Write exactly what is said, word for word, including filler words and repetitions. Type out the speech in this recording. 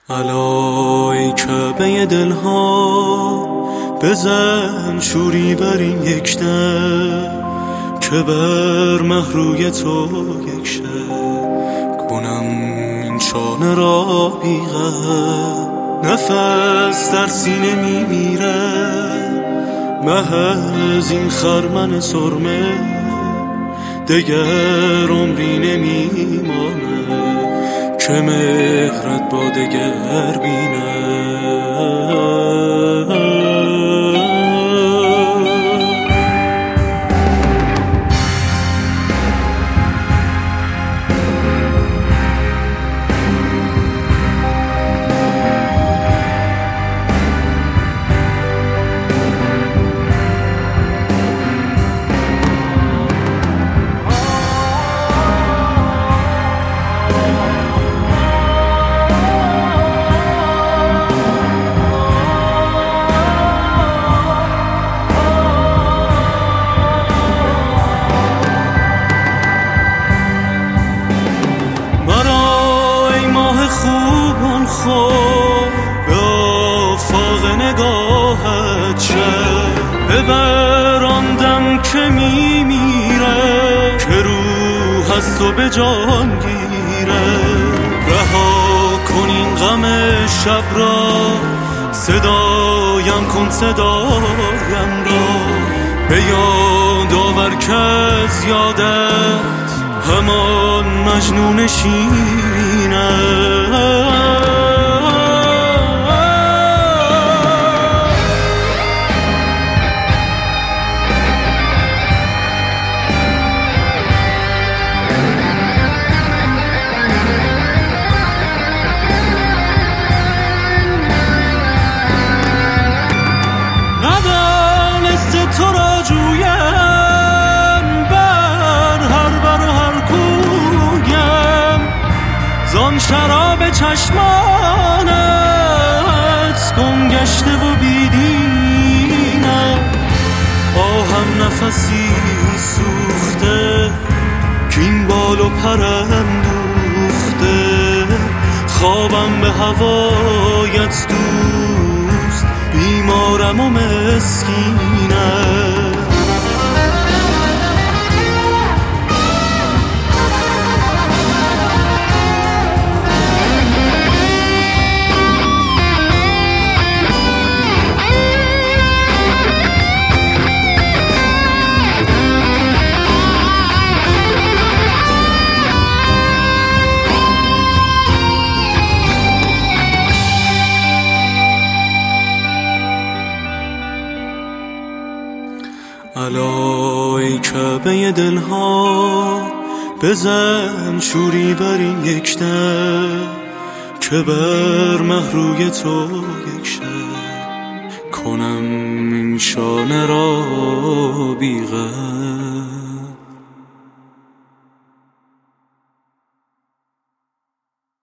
الا ای کعبه دلها، بزن شوری بر این یک ده که بر مهروی تو یک شب کنم این شانه را بیغم. نفس در سینه میمیره محض این خرمن سرمه، دگر عمری نمیمانه که مهرت با دگر بینه. خوبان خوب به آفاق نگاهت شد، ببراندم که میمیره که روح از تو به جان گیره. رها کن این غم شب را، صدایم کن صدایم را، به یاد آور که از یادت همان مجنون شیرینه. ندانسته تو را جویم بر هر بر و هر کویم، زان شراب چشمانت گم گشته و بیدینم. آهم نفسی سوخته کین بال و پرم دوخته، خوابم به هوایت دوست، بیمارم و مسکینم. الا ای کعبه دلها، بزن شوری بر این یک ده که بر مهروی تو یک شب کنم این شانه را بیغم.